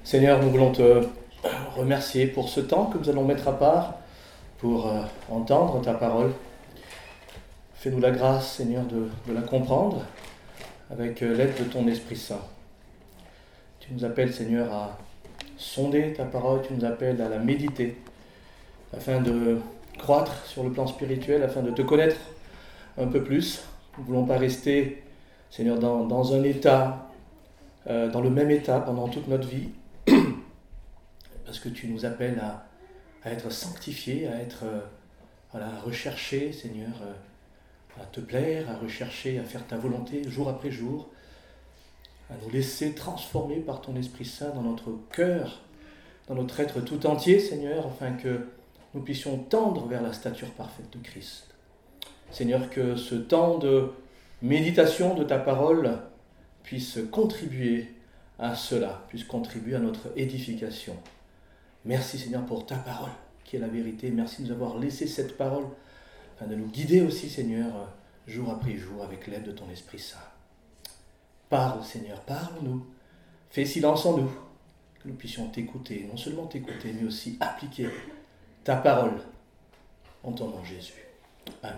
Seigneur, nous voulons te remercier pour ce temps que nous allons mettre à part pour entendre ta parole. Fais-nous la grâce, Seigneur, de la comprendre avec l'aide de ton Esprit Saint. Tu nous appelles, Seigneur, à sonder ta parole, tu nous appelles à la méditer afin de croître sur le plan spirituel, afin de te connaître un peu plus. Nous ne voulons pas rester, Seigneur, dans un état, dans le même état pendant toute notre vie, parce que tu nous appelles à être sanctifiés, à rechercher, Seigneur, à te plaire, à rechercher, à faire ta volonté jour après jour, à nous laisser transformer par ton Esprit Saint dans notre cœur, dans notre être tout entier, Seigneur, afin que nous puissions tendre vers la stature parfaite de Christ. Seigneur, que ce temps de méditation de ta parole puisse contribuer à cela, puisse contribuer à notre édification. Merci, Seigneur, pour ta parole, qui est la vérité. Merci de nous avoir laissé cette parole, afin de nous guider aussi, Seigneur, jour après jour, avec l'aide de ton Esprit Saint. Parle, Seigneur, parle-nous. Fais silence en nous, que nous puissions t'écouter, non seulement t'écouter, mais aussi appliquer ta parole en ton nom, Jésus. Amen.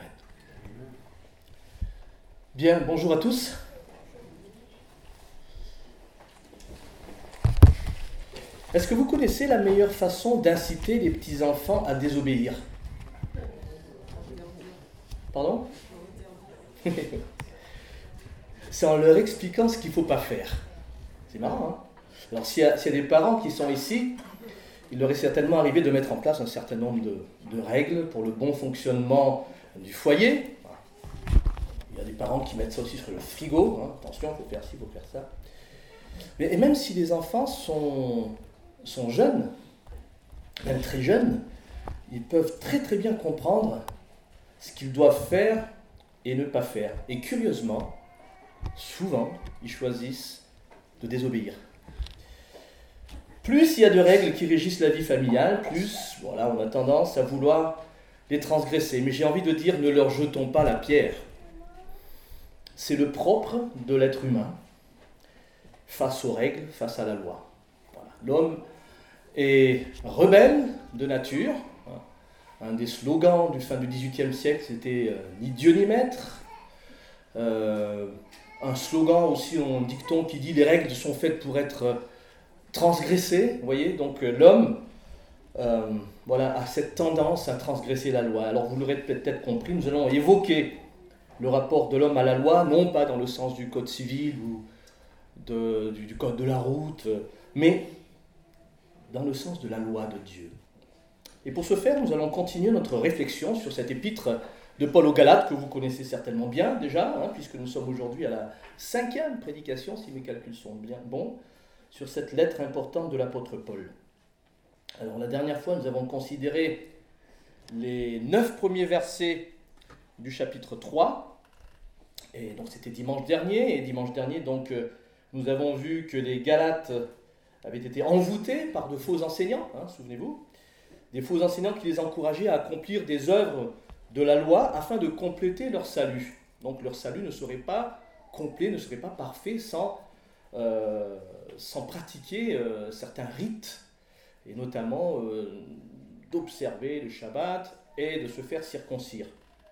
Bien, bonjour à tous. Est-ce que vous connaissez la meilleure façon d'inciter les petits-enfants à désobéir ? Pardon ? C'est en leur expliquant ce qu'il ne faut pas faire. C'est marrant, hein ? Alors, s'il y a des parents qui sont ici, il leur est certainement arrivé de mettre en place un certain nombre de règles pour le bon fonctionnement du foyer. Il y a des parents qui mettent ça aussi sur le frigo. Hein. Attention, il faut faire ci, il faut faire ça. Et même si les enfants sont jeunes, même très jeunes, ils peuvent très très bien comprendre ce qu'ils doivent faire et ne pas faire. Et curieusement, souvent, ils choisissent de désobéir. Plus il y a de règles qui régissent la vie familiale, plus on a tendance à vouloir les transgresser. Mais j'ai envie de dire, ne leur jetons pas la pierre. C'est le propre de l'être humain face aux règles, face à la loi. Voilà. L'homme est rebelle de nature. Un des slogans du fin du XVIIIe siècle, c'était « ni Dieu ni maître ». Un slogan aussi, un dicton qui dit « les règles sont faites pour être transgressées ». Vous voyez, donc l'homme a cette tendance à transgresser la loi. Alors vous l'aurez peut-être compris, nous allons évoquer le rapport de l'homme à la loi, non pas dans le sens du code civil ou du code de la route, mais dans le sens de la loi de Dieu. Et pour ce faire, nous allons continuer notre réflexion sur cette épître de Paul aux Galates, que vous connaissez certainement bien déjà, puisque nous sommes aujourd'hui à la 5e prédication, si mes calculs sont bien bons, sur cette lettre importante de l'apôtre Paul. Alors la dernière fois, nous avons considéré les 9 premiers versets du chapitre 3, et donc c'était dimanche dernier, donc nous avons vu que les Galates avaient été envoûtés par de faux enseignants, souvenez-vous, des faux enseignants qui les encourageaient à accomplir des œuvres de la loi afin de compléter leur salut. Donc leur salut ne serait pas complet, ne serait pas parfait sans pratiquer certains rites, et notamment d'observer le Shabbat et de se faire circoncire.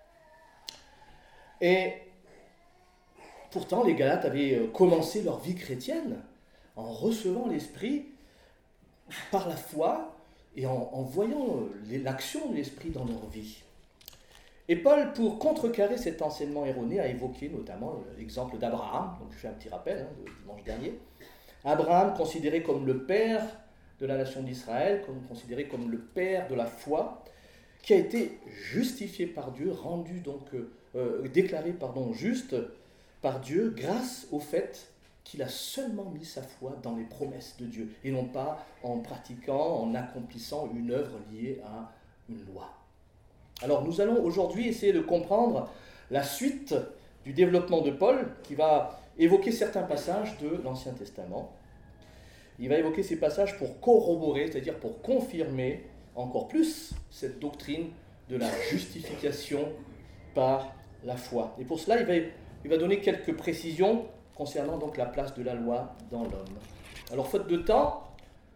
Et pourtant, les Galates avaient commencé leur vie chrétienne en recevant l'Esprit par la foi et en voyant l'action de l'Esprit dans leur vie. Et Paul, pour contrecarrer cet enseignement erroné, a évoqué notamment l'exemple d'Abraham. Donc je fais un petit rappel de dimanche dernier. Abraham, considéré comme le père de la nation d'Israël, considéré comme le père de la foi, qui a été justifié par Dieu, déclaré juste par Dieu grâce au fait qu'il a seulement mis sa foi dans les promesses de Dieu et non pas en pratiquant, en accomplissant une œuvre liée à une loi. Alors nous allons aujourd'hui essayer de comprendre la suite du développement de Paul qui va évoquer certains passages de l'Ancien Testament. Il va évoquer ces passages pour corroborer, c'est-à-dire pour confirmer encore plus cette doctrine de la justification par la foi. Et pour cela, il va donner quelques précisions concernant donc la place de la loi dans l'homme. Alors, faute de temps,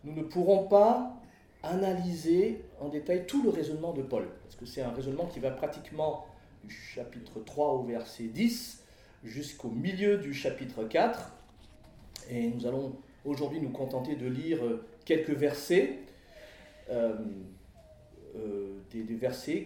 nous ne pourrons pas analyser en détail tout le raisonnement de Paul, parce que c'est un raisonnement qui va pratiquement du chapitre 3 au verset 10 jusqu'au milieu du chapitre 4, et nous allons aujourd'hui nous contenter de lire quelques versets, des versets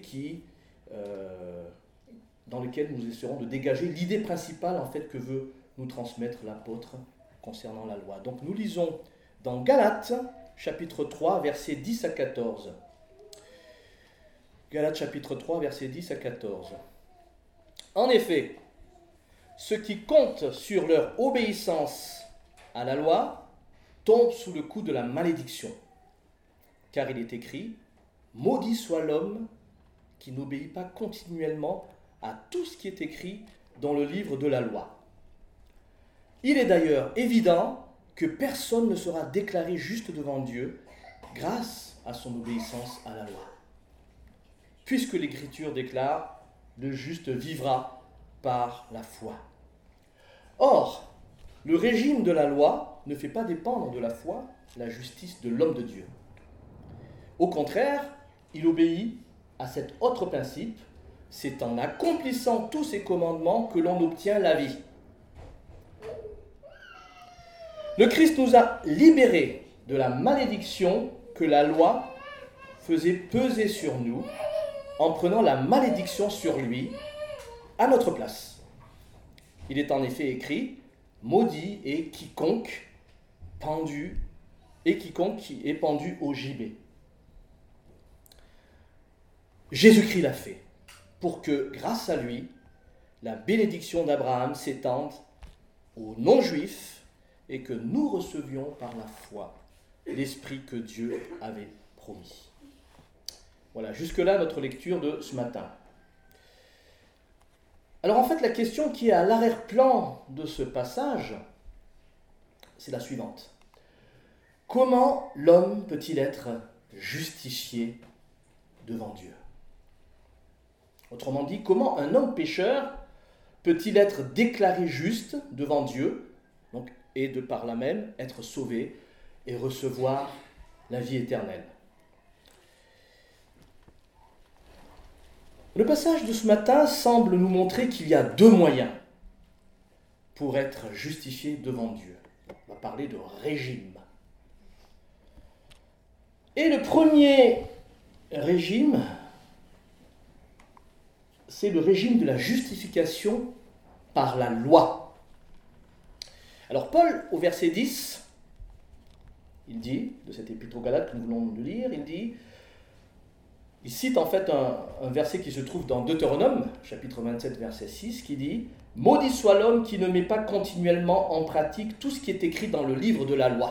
dans lesquels nous essaierons de dégager l'idée principale en fait que veut nous transmettre l'apôtre concernant la loi. Donc nous lisons dans Galates, chapitre 3, versets 10 à 14. Galates, chapitre 3, versets 10 à 14. En effet, ceux qui comptent sur leur obéissance à la loi tombent sous le coup de la malédiction. Car il est écrit, « Maudit soit l'homme qui n'obéit pas continuellement à tout ce qui est écrit dans le livre de la loi. » Il est d'ailleurs évident que personne ne sera déclaré juste devant Dieu grâce à son obéissance à la loi. Puisque l'Écriture déclare « Le juste vivra par la foi ». Or, le régime de la loi ne fait pas dépendre de la foi la justice de l'homme de Dieu. Au contraire, il obéit à cet autre principe, c'est en accomplissant tous ces commandements que l'on obtient la vie. Le Christ nous a libérés de la malédiction que la loi faisait peser sur nous en prenant la malédiction sur lui à notre place. Il est en effet écrit « Maudit est quiconque qui est pendu au gibet ». Jésus-Christ l'a fait pour que, grâce à lui, la bénédiction d'Abraham s'étende aux non-juifs et que nous recevions par la foi l'Esprit que Dieu avait promis. Voilà, jusque-là notre lecture de ce matin. Alors en fait, la question qui est à l'arrière-plan de ce passage, c'est la suivante. Comment l'homme peut-il être justifié devant Dieu ? Autrement dit, comment un homme pécheur peut-il être déclaré juste devant Dieu, donc, et de par là même être sauvé et recevoir la vie éternelle ? Le passage de ce matin semble nous montrer qu'il y a deux moyens pour être justifié devant Dieu. On va parler de régime. Et le premier régime, c'est le régime de la justification par la loi. Alors Paul, au verset 10, il dit, de cet épître aux Galates que nous venons de lire, il cite en fait un verset qui se trouve dans Deutéronome, chapitre 27, verset 6, qui dit « Maudit soit l'homme qui ne met pas continuellement en pratique tout ce qui est écrit dans le livre de la loi. »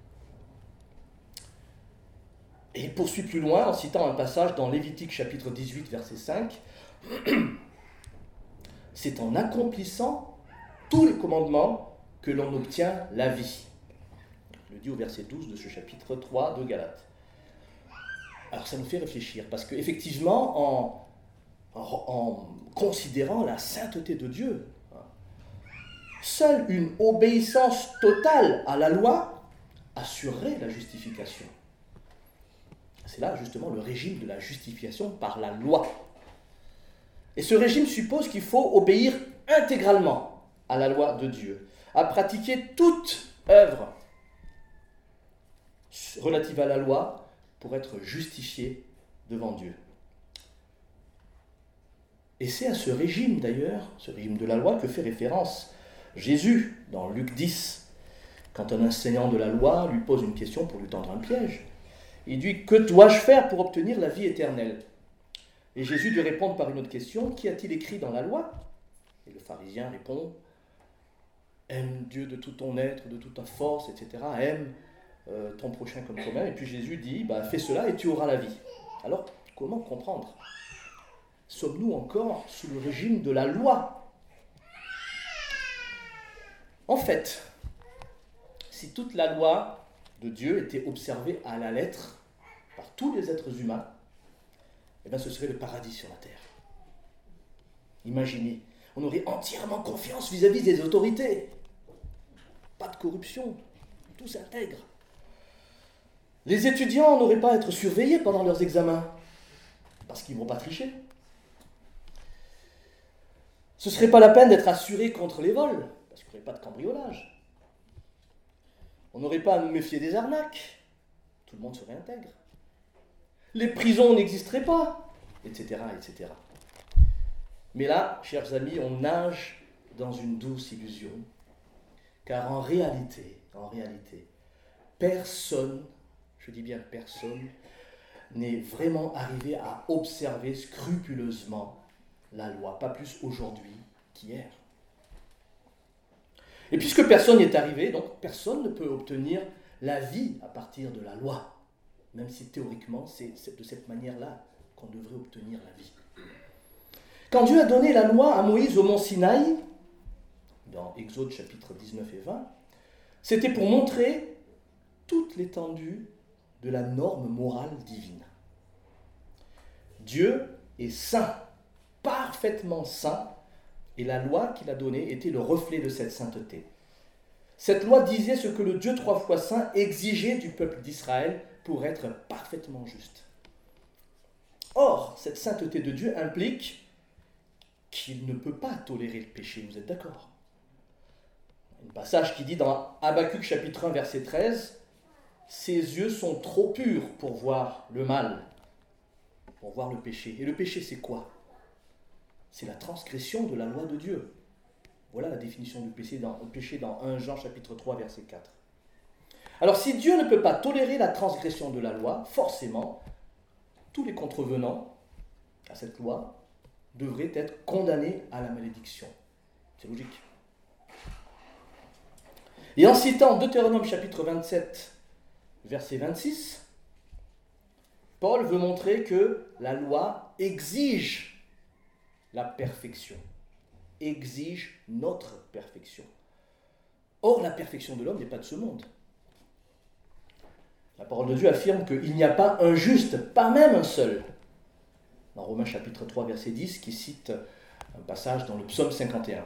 Et il poursuit plus loin en citant un passage dans Lévitique, chapitre 18, verset 5. « C'est en accomplissant tous les commandements que l'on obtient la vie. » Il le dit au verset 12 de ce chapitre 3 de Galates. Alors ça nous fait réfléchir, parce qu'effectivement, en considérant la sainteté de Dieu, seule une obéissance totale à la loi assurerait la justification. C'est là justement le régime de la justification par la loi. Et ce régime suppose qu'il faut obéir intégralement à la loi de Dieu, à pratiquer toute œuvre relative à la loi pour être justifié devant Dieu. Et c'est à ce régime d'ailleurs, ce régime de la loi, que fait référence Jésus dans Luc 10, quand un enseignant de la loi lui pose une question pour lui tendre un piège. Il dit « Que dois-je faire pour obtenir la vie éternelle ?» Et Jésus lui répond par une autre question « Qu'y a-t-il écrit dans la loi ?» Et le pharisien répond « Aime Dieu de tout ton être, de toute ta force, etc. Aime ton prochain comme toi-même. » Et puis Jésus dit « Fais cela et tu auras la vie. » Alors, comment comprendre ? Sommes-nous encore sous le régime de la loi ? En fait, si toute la loi de Dieu était observée à la lettre par tous les êtres humains, ce serait le paradis sur la terre. Imaginez, on aurait entièrement confiance vis-à-vis des autorités. Pas de corruption, tout s'intègre. Les étudiants n'auraient pas à être surveillés pendant leurs examens, parce qu'ils ne vont pas tricher. Ce ne serait pas la peine d'être assuré contre les vols, parce qu'il n'y aurait pas de cambriolage. On n'aurait pas à nous méfier des arnaques. Tout le monde serait intègre. Les prisons n'existeraient pas, etc., etc. Mais là, chers amis, on nage dans une douce illusion, car en réalité, personne, je dis bien personne, n'est vraiment arrivé à observer scrupuleusement la loi, pas plus aujourd'hui qu'hier. Et puisque personne n'y est arrivé, donc personne ne peut obtenir la vie à partir de la loi, même si théoriquement c'est de cette manière-là qu'on devrait obtenir la vie. Quand Dieu a donné la loi à Moïse au mont Sinaï, dans Exode chapitre 19 et 20, c'était pour montrer toute l'étendue de la norme morale divine. Dieu est saint, parfaitement saint, et la loi qu'il a donnée était le reflet de cette sainteté. Cette loi disait ce que le Dieu trois fois saint exigeait du peuple d'Israël pour être parfaitement juste. Or, cette sainteté de Dieu implique qu'il ne peut pas tolérer le péché, vous êtes d'accord ? Un passage qui dit dans Habakkuk chapitre 1 verset 13, « Ses yeux sont trop purs pour voir le mal, pour voir le péché. » Et le péché c'est quoi ? C'est la transgression de la loi de Dieu. Voilà la définition du péché dans 1 Jean chapitre 3 verset 4. Alors si Dieu ne peut pas tolérer la transgression de la loi, forcément, tous les contrevenants à cette loi devraient être condamnés à la malédiction. C'est logique. Et en citant Deutéronome chapitre 27, verset 26, Paul veut montrer que la loi exige la perfection, exige notre perfection. Or, la perfection de l'homme n'est pas de ce monde. La parole de Dieu affirme qu'il n'y a pas un juste, pas même un seul. Dans Romains chapitre 3, verset 10, qui cite un passage dans le psaume 51.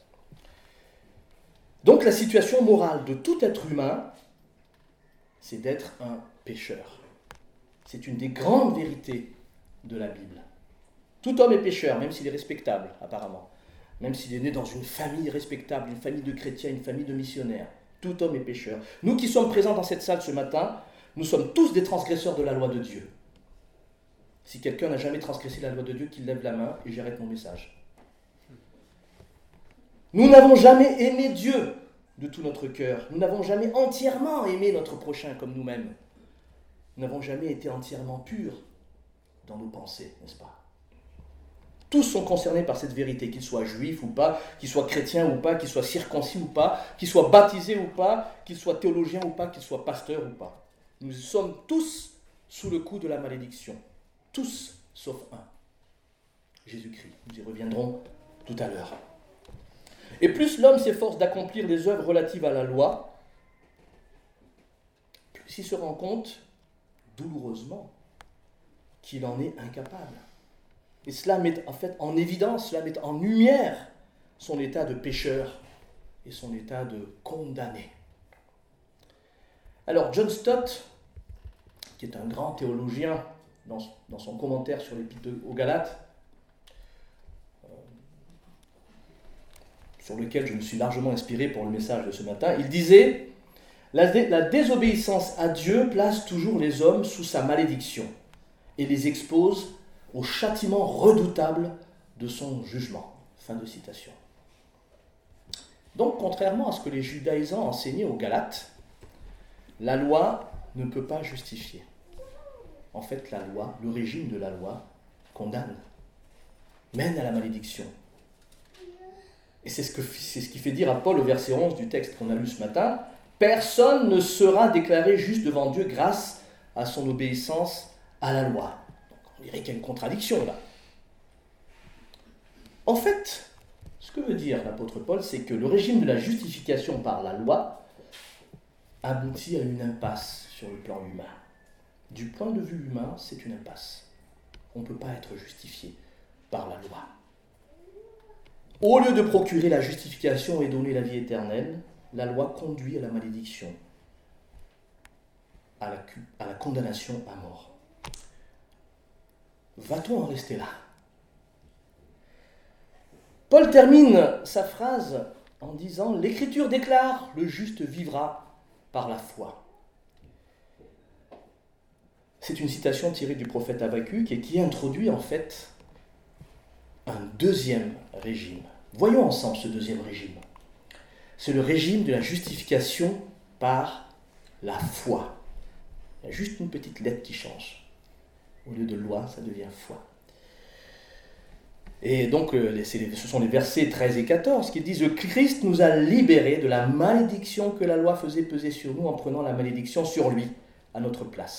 Donc la situation morale de tout être humain, c'est d'être un pécheur. C'est une des grandes vérités de la Bible. Tout homme est pécheur, même s'il est respectable, apparemment. Même s'il est né dans une famille respectable, une famille de chrétiens, une famille de missionnaires. Tout homme est pécheur. Nous qui sommes présents dans cette salle ce matin, nous sommes tous des transgresseurs de la loi de Dieu. Si quelqu'un n'a jamais transgressé la loi de Dieu, qu'il lève la main et j'arrête mon message. Nous n'avons jamais aimé Dieu de tout notre cœur. Nous n'avons jamais entièrement aimé notre prochain comme nous-mêmes. Nous n'avons jamais été entièrement purs dans nos pensées, n'est-ce pas ? Tous sont concernés par cette vérité, qu'ils soient juifs ou pas, qu'ils soient chrétiens ou pas, qu'ils soient circoncis ou pas, qu'ils soient baptisés ou pas, qu'ils soient théologiens ou pas, qu'ils soient pasteurs ou pas. Nous sommes tous sous le coup de la malédiction. Tous, sauf un. Jésus-Christ. Nous y reviendrons tout à l'heure. Et plus l'homme s'efforce d'accomplir les œuvres relatives à la loi, plus il se rend compte, douloureusement, qu'il en est incapable. Et cela met en fait en évidence, cela met en lumière son état de pécheur et son état de condamné. Alors John Stott, qui est un grand théologien dans son commentaire sur l'Épître aux Galates, sur lequel je me suis largement inspiré pour le message de ce matin, il disait « La désobéissance à Dieu place toujours les hommes sous sa malédiction et les expose au châtiment redoutable de son jugement. » Fin de citation. Donc, contrairement à ce que les judaïsants enseignaient aux Galates, la loi ne peut pas justifier. En fait, la loi, le régime de la loi, condamne, mène à la malédiction. Et c'est ce qui fait dire à Paul au verset 11 du texte qu'on a lu ce matin, « Personne ne sera déclaré juste devant Dieu grâce à son obéissance à la loi. » On dirait qu'il y a une contradiction là. En fait, ce que veut dire l'apôtre Paul, c'est que le régime de la justification par la loi aboutit à une impasse sur le plan humain. Du point de vue humain, c'est une impasse. On ne peut pas être justifié par la loi. Au lieu de procurer la justification et donner la vie éternelle, la loi conduit à la malédiction, à la condamnation à mort. Va-t-on en rester là? Paul termine sa phrase en disant « L'Écriture déclare, le juste vivra par la foi ». C'est une citation tirée du prophète Habakkuk et qui introduit en fait un deuxième régime. Voyons ensemble ce deuxième régime. C'est le régime de la justification par la foi. Il y a juste une petite lettre qui change. Au lieu de loi, ça devient foi. Et donc, ce sont les versets 13 et 14 qui disent « Christ nous a libérés de la malédiction que la loi faisait peser sur nous en prenant la malédiction sur lui, à notre place. »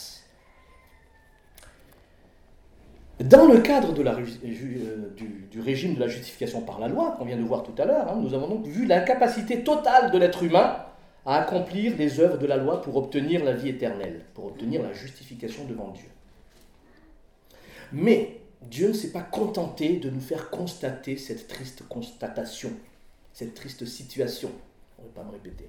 Dans le cadre du régime de la justification par la loi, qu'on vient de voir tout à l'heure, nous avons donc vu l'incapacité totale de l'être humain à accomplir les œuvres de la loi pour obtenir la vie éternelle, pour obtenir la justification devant Dieu. Mais Dieu ne s'est pas contenté de nous faire constater cette triste constatation, cette triste situation. On ne va pas me répéter.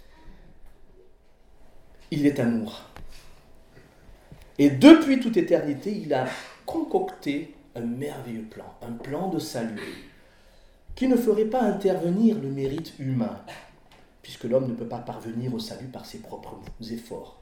Il est amour. Et depuis toute éternité, il a concocté un merveilleux plan, un plan de salut, qui ne ferait pas intervenir le mérite humain, puisque l'homme ne peut pas parvenir au salut par ses propres efforts.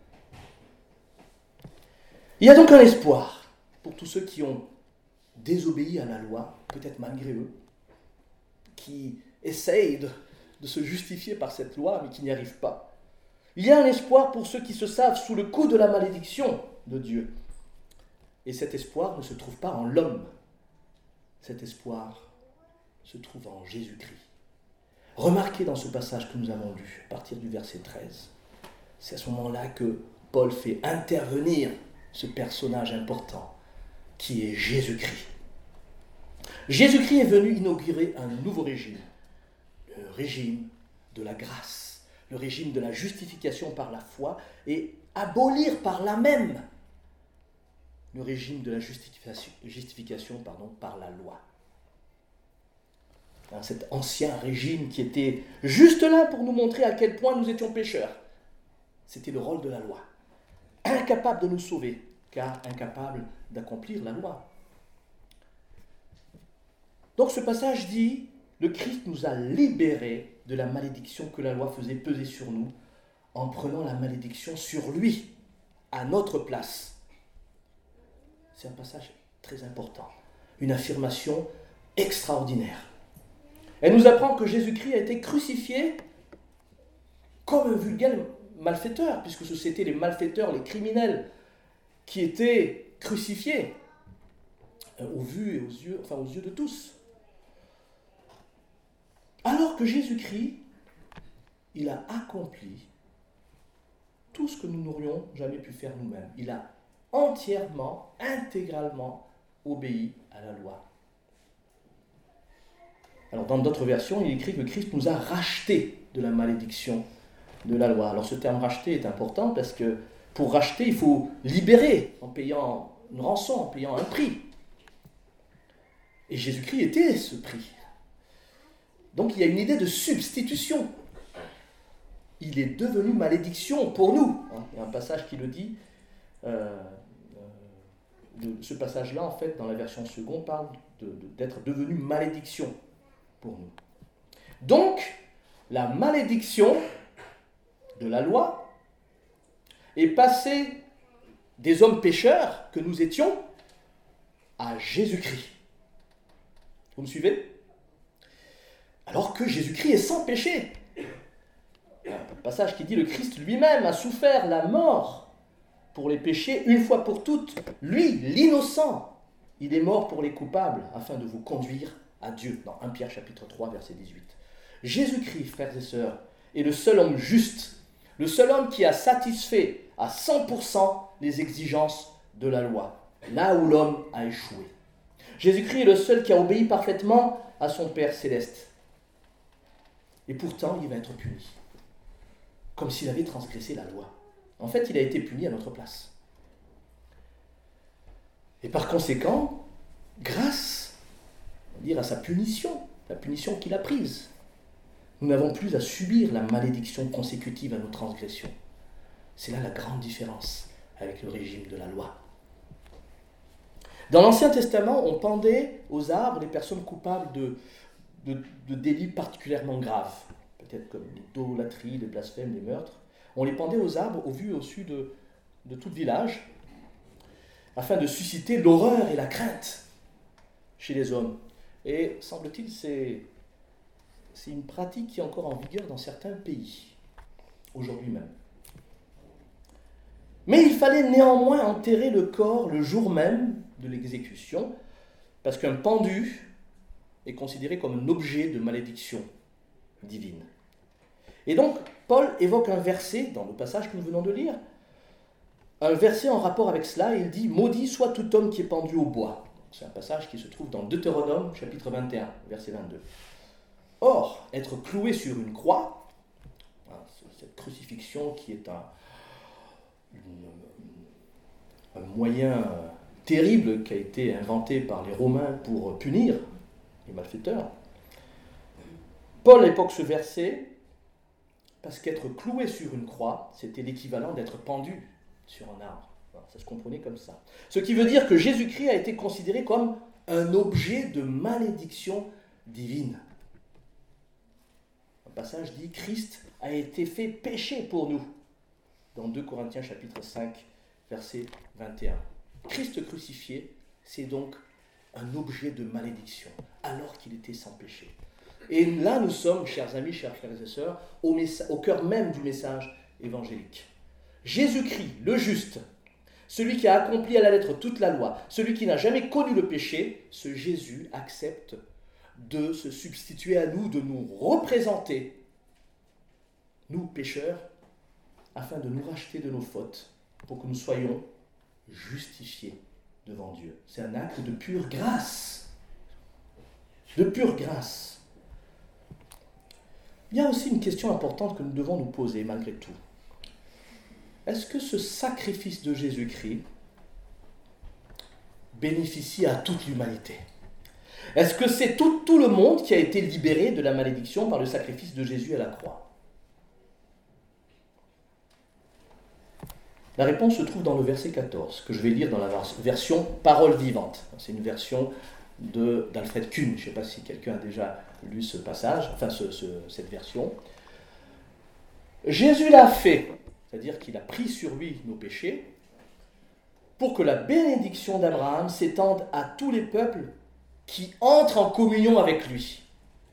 Il y a donc un espoir pour tous ceux qui ont désobéi à la loi, peut-être malgré eux, qui essayent de se justifier par cette loi, mais qui n'y arrivent pas. Il y a un espoir pour ceux qui se savent sous le coup de la malédiction de Dieu. Et cet espoir ne se trouve pas en l'homme. Cet espoir se trouve en Jésus-Christ. Remarquez dans ce passage que nous avons lu, à partir du verset 13, c'est à ce moment-là que Paul fait intervenir ce personnage important, qui est Jésus-Christ. Jésus-Christ est venu inaugurer un nouveau régime, le régime de la grâce, le régime de la justification par la foi, et abolir par là même le régime de la justification par la loi. Cet ancien régime qui était juste là pour nous montrer à quel point nous étions pécheurs. C'était le rôle de la loi. Incapable de nous sauver, car incapable d'accomplir la loi. Donc ce passage dit, le Christ nous a libérés de la malédiction que la loi faisait peser sur nous, en prenant la malédiction sur lui, à notre place. C'est un passage très important, une affirmation extraordinaire. Elle nous apprend que Jésus-Christ a été crucifié comme un vulgaire malfaiteur, puisque c'était les malfaiteurs, les criminels, qui étaient crucifiés aux yeux de tous. Alors que Jésus-Christ, il a accompli tout ce que nous n'aurions jamais pu faire nous-mêmes. Il a entièrement, intégralement obéi à la loi. Alors dans d'autres versions, il est écrit que Christ nous a rachetés de la malédiction de la loi. Alors ce terme racheter est important parce que pour racheter, il faut libérer en payant une rançon, en payant un prix. Et Jésus-Christ était ce prix. Donc il y a une idée de substitution. Il est devenu malédiction pour nous. Il y a un passage qui le dit. Ce passage-là, en fait, dans la version seconde, parle d'être devenu malédiction pour nous. Donc, la malédiction de la loi est passée des hommes pécheurs que nous étions à Jésus-Christ. Vous me suivez ? Alors que Jésus-Christ est sans péché. Il y a un passage qui dit le Christ lui-même a souffert la mort pour les péchés une fois pour toutes. Lui, l'innocent, il est mort pour les coupables afin de vous conduire à Dieu. Dans 1 Pierre chapitre 3, verset 18. Jésus-Christ, frères et sœurs, est le seul homme juste, le seul homme qui a satisfait à 100% les exigences de la loi, là où l'homme a échoué. Jésus-Christ est le seul qui a obéi parfaitement à son Père céleste. Et pourtant, il va être puni, comme s'il avait transgressé la loi. En fait, il a été puni à notre place. Et par conséquent, grâce à sa punition, la punition qu'il a prise, nous n'avons plus à subir la malédiction consécutive à nos transgressions. C'est là la grande différence avec le régime de la loi. Dans l'Ancien Testament, on pendait aux arbres les personnes coupables de délits particulièrement graves, peut-être comme l'idolâtrie, les blasphèmes, les meurtres. On les pendait aux arbres au vu et au su de tout le village, afin de susciter l'horreur et la crainte chez les hommes. Et semble-t-il, c'est une pratique qui est encore en vigueur dans certains pays, aujourd'hui même. Mais il fallait néanmoins enterrer le corps le jour même de l'exécution, parce qu'un pendu est considéré comme un objet de malédiction divine. Et donc, Paul évoque un verset dans le passage que nous venons de lire, un verset en rapport avec cela, et il dit « Maudit soit tout homme qui est pendu au bois ». C'est un passage qui se trouve dans Deutéronome, chapitre 21, verset 22. Or, être cloué sur une croix, cette crucifixion qui est un moyen terrible qui a été inventé par les Romains pour punir les malfaiteurs, Paul évoque ce verset parce qu'être cloué sur une croix, c'était l'équivalent d'être pendu sur un arbre. Alors, ça se comprenait comme ça. Ce qui veut dire que Jésus-Christ a été considéré comme un objet de malédiction divine. Un passage dit « Christ a été fait péché pour nous » dans 2 Corinthiens chapitre 5, verset 21. Christ crucifié, c'est donc un objet de malédiction, alors qu'il était sans péché. Et là, nous sommes, chers amis, chers frères et sœurs, au cœur même du message évangélique. Jésus-Christ, le juste, celui qui a accompli à la lettre toute la loi, celui qui n'a jamais connu le péché, ce Jésus accepte de se substituer à nous, de nous représenter, nous pécheurs, afin de nous racheter de nos fautes, pour que nous soyons justifiés devant Dieu. C'est un acte de pure grâce. De pure grâce. Il y a aussi une question importante que nous devons nous poser malgré tout. Est-ce que ce sacrifice de Jésus-Christ bénéficie à toute l'humanité? Est-ce que c'est tout le monde qui a été libéré de la malédiction par le sacrifice de Jésus à la croix? La réponse se trouve dans le verset 14, que je vais lire dans la version Parole vivante. C'est une version d'Alfred Kuhn. Je ne sais pas si quelqu'un a déjà lu ce passage, enfin cette version. Jésus l'a fait, c'est-à-dire qu'il a pris sur lui nos péchés, pour que la bénédiction d'Abraham s'étende à tous les peuples qui entrent en communion avec lui.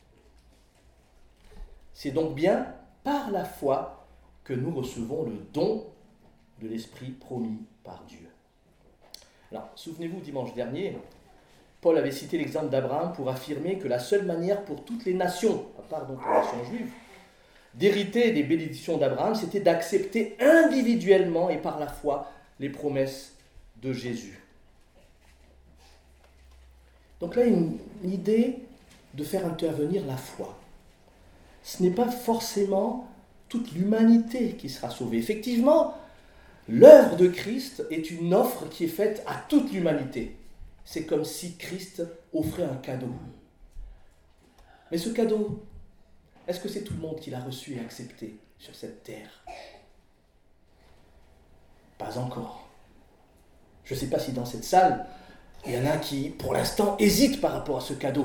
C'est donc bien par la foi que nous recevons le don de l'Esprit promis par Dieu. Alors, souvenez-vous, dimanche dernier, Paul avait cité l'exemple d'Abraham pour affirmer que la seule manière pour toutes les nations, à part donc la nation juive, d'hériter des bénédictions d'Abraham, c'était d'accepter individuellement et par la foi les promesses de Jésus. Donc là, une idée de faire intervenir la foi. Ce n'est pas forcément toute l'humanité qui sera sauvée. Effectivement, l'œuvre de Christ est une offre qui est faite à toute l'humanité. C'est comme si Christ offrait un cadeau. Mais ce cadeau, est-ce que c'est tout le monde qui l'a reçu et accepté sur cette terre? Pas encore. Je ne sais pas si dans cette salle, il y en a qui, pour l'instant, hésitent par rapport à ce cadeau.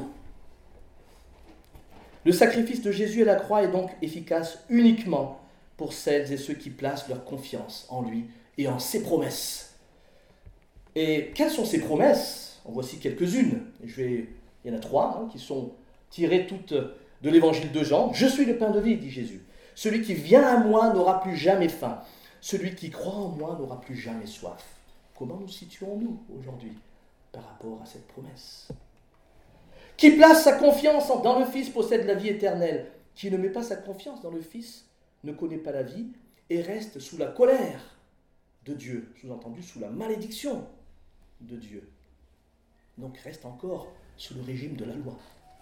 Le sacrifice de Jésus à la croix est donc efficace uniquement pour celles et ceux qui placent leur confiance en lui et en ses promesses. Et quelles sont ces promesses? En voici quelques-unes. Il y en a 3 qui sont tirées toutes de l'évangile de Jean. « Je suis le pain de vie, dit Jésus. Celui qui vient à moi n'aura plus jamais faim. Celui qui croit en moi n'aura plus jamais soif. » Comment nous situons-nous aujourd'hui par rapport à cette promesse? « Qui place sa confiance dans le Fils possède la vie éternelle. Qui ne met pas sa confiance dans le Fils ne connaît pas la vie et reste sous la colère de Dieu. » Sous-entendu, sous la malédiction de Dieu. Donc reste encore sous le régime de la loi.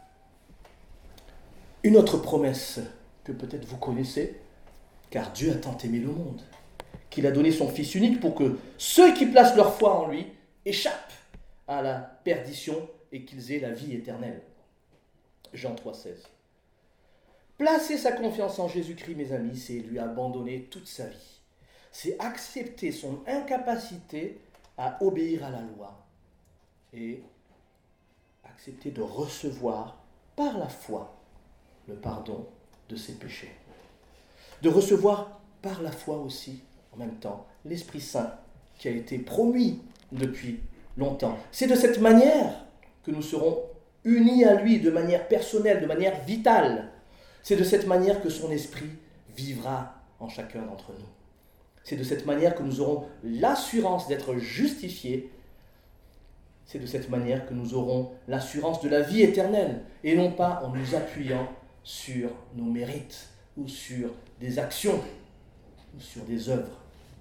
Une autre promesse que peut-être vous connaissez, car Dieu a tant aimé le monde, qu'il a donné son Fils unique pour que ceux qui placent leur foi en lui échappent à la perdition et qu'ils aient la vie éternelle. Jean 3,16. Placer sa confiance en Jésus-Christ, mes amis, c'est lui abandonner toute sa vie. c'est accepter son incapacité à obéir à la loi et accepter de recevoir par la foi le pardon de ses péchés. De recevoir par la foi aussi, en même temps, l'Esprit Saint qui a été promis depuis longtemps. C'est de cette manière que nous serons unis à lui de manière personnelle, de manière vitale. C'est de cette manière que son Esprit vivra en chacun d'entre nous. C'est de cette manière que nous aurons l'assurance d'être justifiés. C'est de cette manière que nous aurons l'assurance de la vie éternelle, et non pas en nous appuyant sur nos mérites, ou sur des actions, ou sur des œuvres.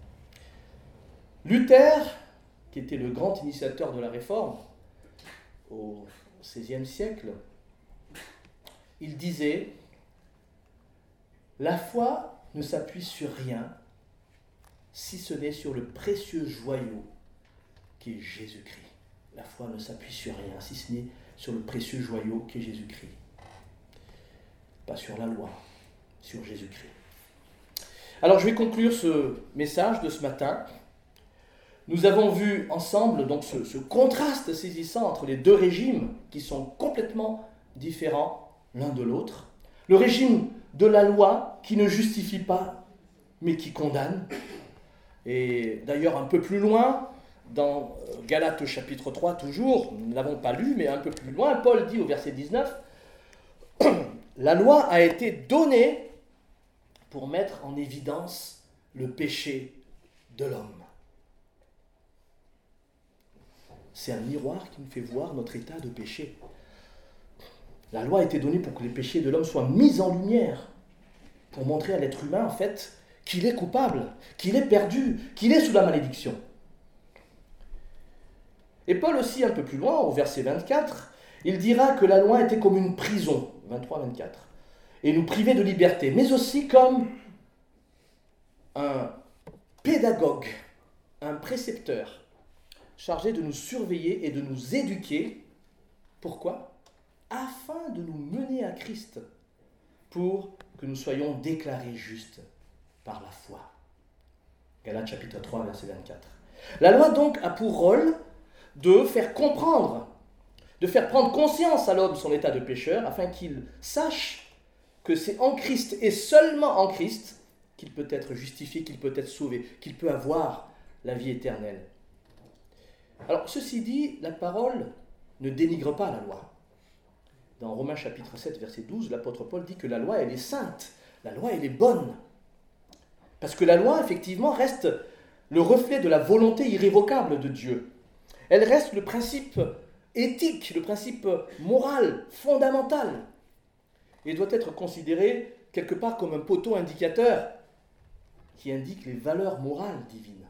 Luther, qui était le grand initiateur de la Réforme, au XVIe siècle, il disait « La foi ne s'appuie sur rien, si ce n'est sur le précieux joyau qui est Jésus-Christ. » La foi ne s'appuie sur rien, si ce n'est sur le précieux joyau qui est Jésus-Christ. Pas sur la loi, sur Jésus-Christ. Alors je vais conclure ce message de ce matin. Nous avons vu ensemble donc ce contraste saisissant entre les deux régimes qui sont complètement différents l'un de l'autre. Le régime de la loi qui ne justifie pas, mais qui condamne. Et d'ailleurs un peu plus loin, dans Galates chapitre 3 toujours, nous ne l'avons pas lu, mais un peu plus loin, Paul dit au verset 19, « La loi a été donnée pour mettre en évidence le péché de l'homme. » C'est un miroir qui nous fait voir notre état de péché. La loi a été donnée pour que les péchés de l'homme soient mis en lumière, pour montrer à l'être humain, en fait, qu'il est coupable, qu'il est perdu, qu'il est sous la malédiction. Et Paul aussi, un peu plus loin, au verset 24, il dira que la loi était comme une prison, 23-24, et nous privait de liberté, mais aussi comme un pédagogue, un précepteur, chargé de nous surveiller et de nous éduquer. Pourquoi ? Afin de nous mener à Christ, pour que nous soyons déclarés justes par la foi. Galates chapitre 3, verset 24. La loi donc a pour rôle de faire comprendre, de faire prendre conscience à l'homme son état de pécheur, afin qu'il sache que c'est en Christ et seulement en Christ qu'il peut être justifié, qu'il peut être sauvé, qu'il peut avoir la vie éternelle. Alors, ceci dit, la parole ne dénigre pas la loi. Dans Romains chapitre 7, verset 12, l'apôtre Paul dit que la loi, elle est sainte, la loi, elle est bonne. Parce que la loi, effectivement, reste le reflet de la volonté irrévocable de Dieu. Elle reste le principe éthique, le principe moral, fondamental, et doit être considérée quelque part comme un poteau indicateur qui indique les valeurs morales divines.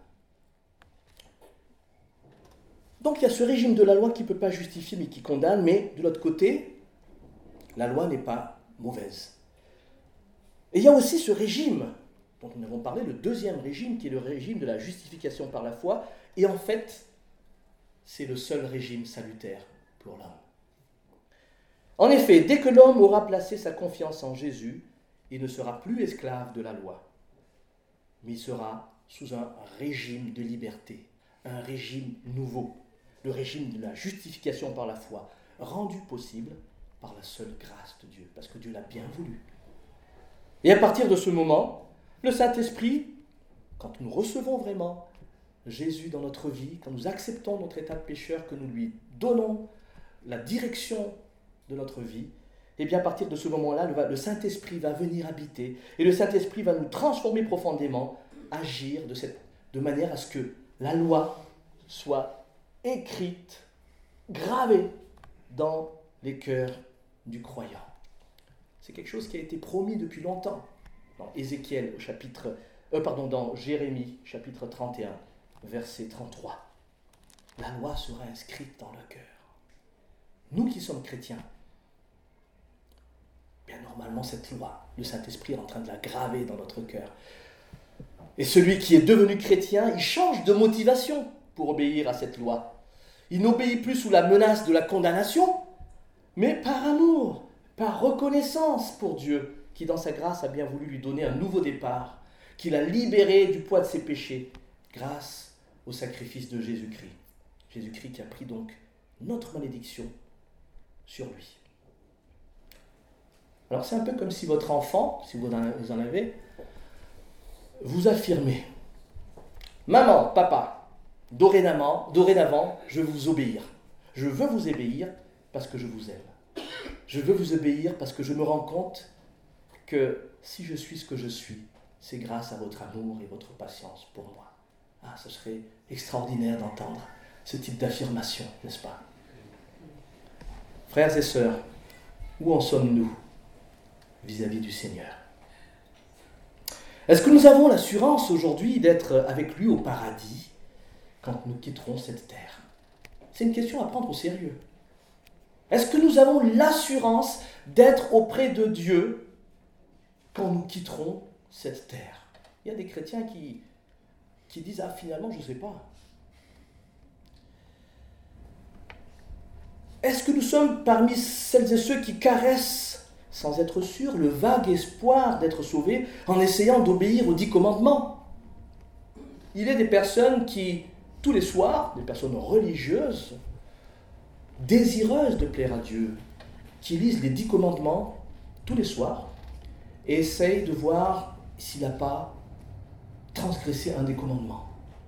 Donc il y a ce régime de la loi qui ne peut pas justifier mais qui condamne, mais de l'autre côté, la loi n'est pas mauvaise. Et il y a aussi ce régime dont nous avons parlé, le deuxième régime, qui est le régime de la justification par la foi, et en fait, c'est le seul régime salutaire pour l'homme. En effet, dès que l'homme aura placé sa confiance en Jésus, il ne sera plus esclave de la loi, mais il sera sous un régime de liberté, un régime nouveau, le régime de la justification par la foi, rendu possible par la seule grâce de Dieu, parce que Dieu l'a bien voulu. Et à partir de ce moment, le Saint-Esprit, quand nous recevons vraiment Jésus dans notre vie, quand nous acceptons notre état de pécheur, que nous lui donnons la direction de notre vie, et bien à partir de ce moment-là, le Saint-Esprit va venir habiter, et le Saint-Esprit va nous transformer profondément, agir de manière à ce que la loi soit écrite, gravée dans les cœurs du croyant. C'est quelque chose qui a été promis depuis longtemps. Dans Jérémie, chapitre 31, verset 33. La loi sera inscrite dans le cœur. Nous qui sommes chrétiens, bien normalement cette loi, le Saint-Esprit est en train de la graver dans notre cœur. Et celui qui est devenu chrétien, il change de motivation pour obéir à cette loi. Il n'obéit plus sous la menace de la condamnation, mais par amour, par reconnaissance pour Dieu, qui dans sa grâce a bien voulu lui donner un nouveau départ, qui l'a libéré du poids de ses péchés grâce au sacrifice de Jésus-Christ. Jésus-Christ qui a pris donc notre malédiction sur lui. Alors c'est un peu comme si votre enfant, si vous en avez, vous affirmez « Maman, papa, dorénavant, je veux vous obéir. Je veux vous obéir parce que je vous aime. Je veux vous obéir parce que je me rends compte que si je suis ce que je suis, c'est grâce à votre amour et votre patience pour moi. » Ah, ce serait extraordinaire d'entendre ce type d'affirmation, n'est-ce pas? Frères et sœurs, où en sommes-nous vis-à-vis du Seigneur? Est-ce que nous avons l'assurance aujourd'hui d'être avec lui au paradis quand nous quitterons cette terre? C'est une question à prendre au sérieux. Est-ce que nous avons l'assurance d'être auprès de Dieu quand nous quitterons cette terre? Il y a des chrétiens qui disent « Ah, finalement, je ne sais pas. » Est-ce que nous sommes parmi celles et ceux qui caressent, sans être sûrs, le vague espoir d'être sauvés en essayant d'obéir aux 10 commandements? Il y a des personnes qui, tous les soirs, des personnes religieuses, désireuses de plaire à Dieu, qui lisent les 10 commandements tous les soirs et essayent de voir s'il n'a pas transgressé un des commandements.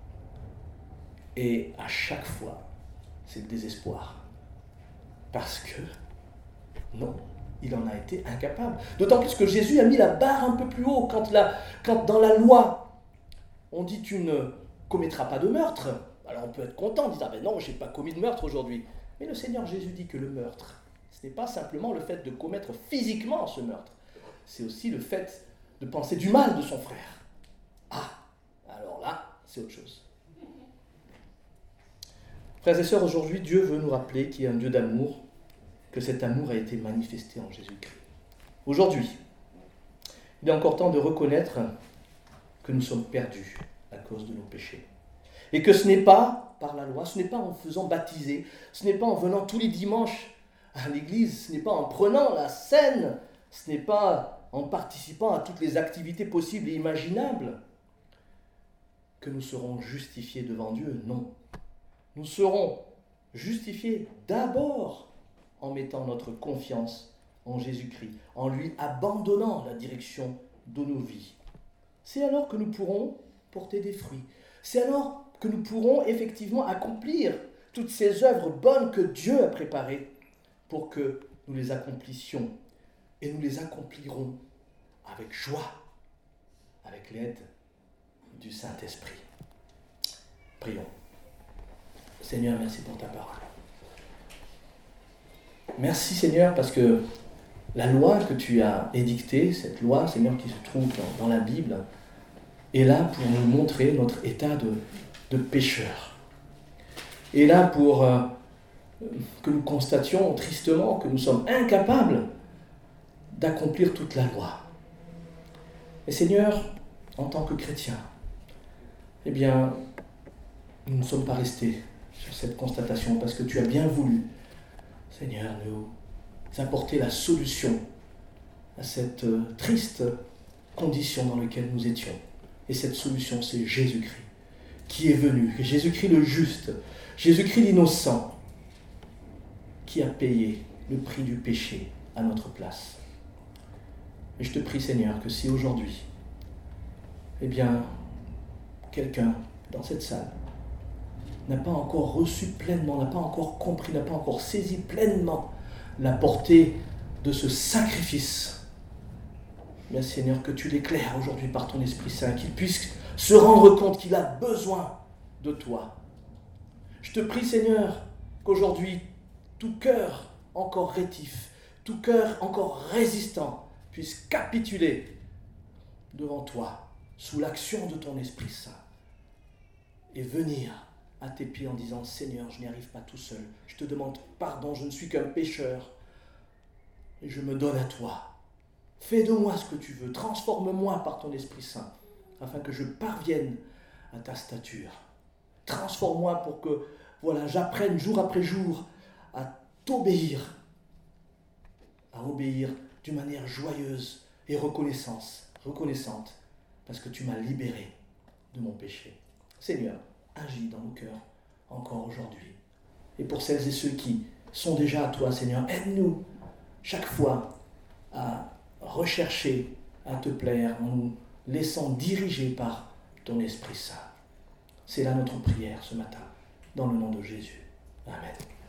Et à chaque fois, c'est le désespoir. Parce que, non, il en a été incapable. D'autant plus que Jésus a mis la barre un peu plus haut. Quand dans la loi, on dit « tu ne commettras pas de meurtre », alors on peut être content en disant « ben non, je n'ai pas commis de meurtre aujourd'hui ». Mais le Seigneur Jésus dit que le meurtre, ce n'est pas simplement le fait de commettre physiquement ce meurtre. C'est aussi le fait de penser du mal de son frère. Ah, alors là, c'est autre chose. Frères et sœurs, aujourd'hui, Dieu veut nous rappeler qu'il y a un Dieu d'amour, que cet amour a été manifesté en Jésus-Christ. Aujourd'hui, il est encore temps de reconnaître que nous sommes perdus à cause de nos péchés. Et que ce n'est pas par la loi, ce n'est pas en faisant baptiser, ce n'est pas en venant tous les dimanches à l'église, ce n'est pas en prenant la scène, ce n'est pas en participant à toutes les activités possibles et imaginables que nous serons justifiés devant Dieu. Non. Nous serons justifiés d'abord en mettant notre confiance en Jésus-Christ, en lui abandonnant la direction de nos vies. C'est alors que nous pourrons porter des fruits. C'est alors que nous pourrons effectivement accomplir toutes ces œuvres bonnes que Dieu a préparées pour que nous les accomplissions. Et nous les accomplirons avec joie, avec l'aide du Saint-Esprit. Prions. Seigneur, merci pour ta parole. Merci Seigneur parce que la loi que tu as édictée, cette loi Seigneur qui se trouve dans la Bible, est là pour nous montrer notre état de pécheur. Est là pour que nous constations tristement que nous sommes incapables d'accomplir toute la loi. Et Seigneur, en tant que chrétiens, eh bien, nous ne sommes pas restés sur cette constatation parce que tu as bien voulu, Seigneur, nous apporter la solution à cette triste condition dans laquelle nous étions. Et cette solution, c'est Jésus-Christ qui est venu, Jésus-Christ le juste, Jésus-Christ l'innocent, qui a payé le prix du péché à notre place. Et je te prie, Seigneur, que si aujourd'hui, eh bien, quelqu'un dans cette salle n'a pas encore reçu pleinement, n'a pas encore compris, n'a pas encore saisi pleinement la portée de ce sacrifice, bien Seigneur, que tu l'éclaires aujourd'hui par ton Esprit Saint, qu'il puisse se rendre compte qu'il a besoin de toi. Je te prie, Seigneur, qu'aujourd'hui, tout cœur encore rétif, tout cœur encore résistant, puisse capituler devant toi, sous l'action de ton Esprit Saint, et venir à tes pieds en disant « Seigneur, je n'y arrive pas tout seul, je te demande pardon, je ne suis qu'un pécheur, et je me donne à toi. Fais de moi ce que tu veux, transforme-moi par ton Esprit Saint, afin que je parvienne à ta stature. Transforme-moi pour que, voilà, j'apprenne jour après jour à t'obéir, à obéir d'une manière joyeuse et reconnaissante parce que tu m'as libéré de mon péché. Seigneur, agis dans nos cœurs encore aujourd'hui. Et pour celles et ceux qui sont déjà à toi, Seigneur, aide-nous chaque fois à rechercher, à te plaire, en nous laissant diriger par ton Esprit Saint. C'est là notre prière ce matin, dans le nom de Jésus. Amen.